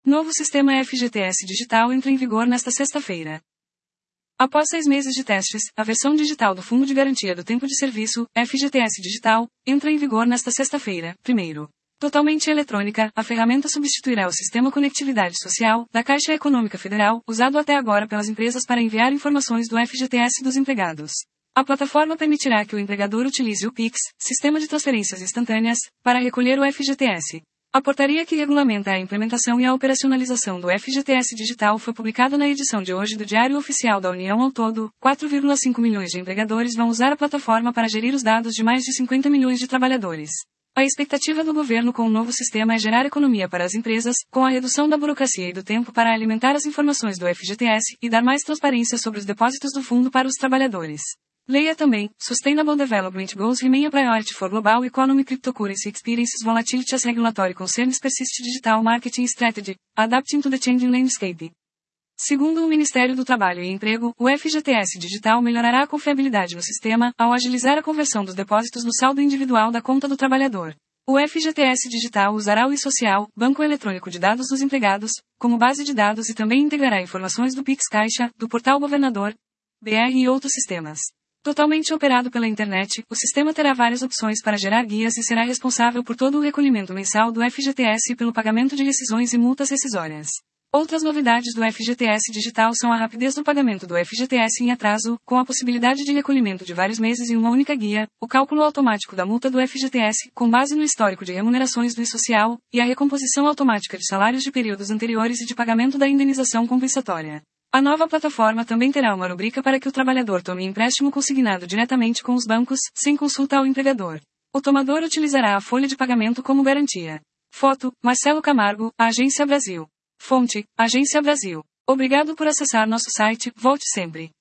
Novo sistema FGTS Digital entra em vigor nesta sexta-feira. Após 6 meses de testes, a versão digital do Fundo de Garantia do Tempo de Serviço, FGTS Digital, entra em vigor nesta sexta-feira, 1º. Totalmente eletrônica, a ferramenta substituirá o Sistema Conectividade Social, da Caixa Econômica Federal, usado até agora pelas empresas para enviar informações do FGTS dos empregados. A plataforma permitirá que o empregador utilize o Pix, Sistema de Transferências Instantâneas, para recolher o FGTS. A portaria que regulamenta a implementação e a operacionalização do FGTS Digital foi publicada na edição de hoje do Diário Oficial da União. Ao todo, 4,5 milhões de empregadores vão usar a plataforma para gerir os dados de mais de 50 milhões de trabalhadores. A expectativa do governo com o novo sistema é gerar economia para as empresas, com a redução da burocracia e do tempo para alimentar as informações do FGTS, e dar mais transparência sobre os depósitos do fundo para os trabalhadores. Leia também: Sustainable Development Goals remain a priority for global economy. Cryptocurrency experiences volatility as regulatory concerns persist. Digital marketing strategy, adapting to the changing landscape. Segundo o Ministério do Trabalho e Emprego, o FGTS Digital melhorará a confiabilidade no sistema, ao agilizar a conversão dos depósitos no saldo individual da conta do trabalhador. O FGTS Digital usará o e-Social, banco eletrônico de dados dos empregados, como base de dados e também integrará informações do Pix Caixa, do Portal Governador, BR e outros sistemas. Totalmente operado pela internet, o sistema terá várias opções para gerar guias e será responsável por todo o recolhimento mensal do FGTS e pelo pagamento de rescisões e multas rescisórias. Outras novidades do FGTS Digital são a rapidez no pagamento do FGTS em atraso, com a possibilidade de recolhimento de vários meses em uma única guia, o cálculo automático da multa do FGTS, com base no histórico de remunerações do e-Social, e a recomposição automática de salários de períodos anteriores e de pagamento da indenização compensatória. A nova plataforma também terá uma rubrica para que o trabalhador tome empréstimo consignado diretamente com os bancos, sem consulta ao empregador. O tomador utilizará a folha de pagamento como garantia. Foto: Marcelo Camargo, Agência Brasil. Fonte: Agência Brasil. Obrigado por acessar nosso site, volte sempre.